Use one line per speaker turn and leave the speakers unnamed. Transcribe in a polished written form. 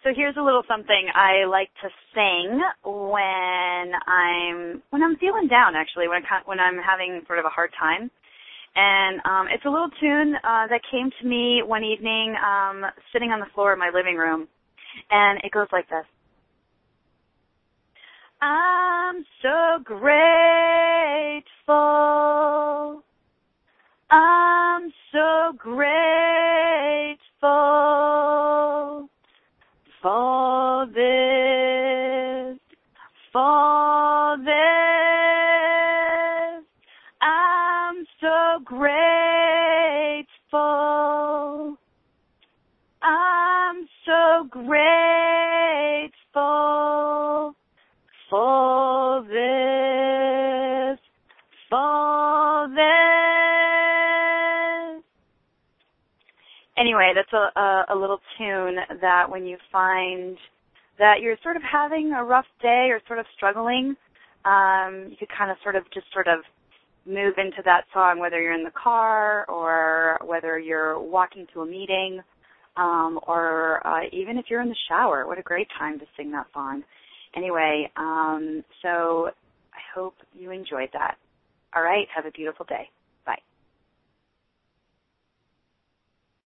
So here's a little something I like to sing when I'm feeling down, actually, when I'm having sort of a hard time. And it's a little tune that came to me one evening sitting on the floor of my living room, and it goes like this. I'm so grateful. I'm so grateful for this, for this. I'm so grateful. I'm so grateful for this, for this. Anyway, that's a little tune that when you find that you're sort of having a rough day or sort of struggling, you could kind of sort of move into that song, whether you're in the car or whether you're walking to a meeting, or even if you're in the shower. What a great time to sing that song. Anyway, so I hope you enjoyed that. All right, have a beautiful day.